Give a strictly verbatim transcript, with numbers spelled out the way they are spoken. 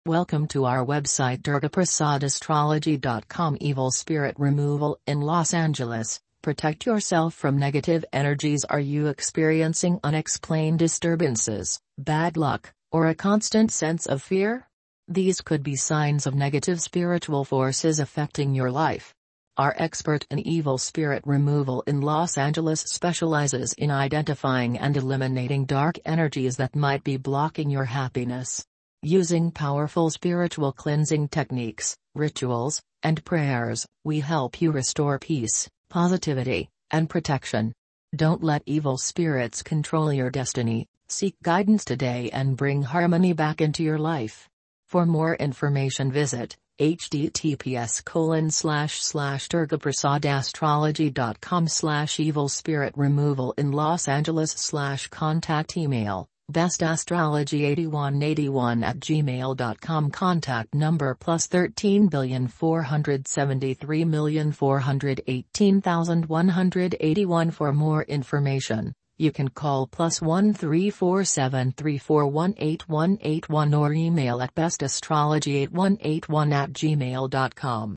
Welcome to our website durga prasad astrology dot com. Evil spirit removal in Los Angeles. Protect yourself from negative energies. Are you experiencing unexplained disturbances, bad luck, or a constant sense of fear? These could be signs of negative spiritual forces affecting your life. Our expert in evil spirit removal in Los Angeles specializes in identifying and eliminating dark energies that might be blocking your happiness. Using powerful spiritual cleansing techniques, rituals, and prayers, we help you restore peace, positivity, and protection. Don't let evil spirits control your destiny. Seek guidance today and bring harmony back into your life. For more information, visit https colon slash slash durgaprasadastrology dot com slash evil spirit removal in Los Angeles slash contact email bestastrology eighty-one eighty-one at gmail dot com. Contact number plus thirteen billion four hundred seventy-three million four hundred eighteen thousand one hundred eighty-one. For more information, you can call plus one three four seven three four one eight one eight one or email at bestastrology eight one eight one at gmail dot com.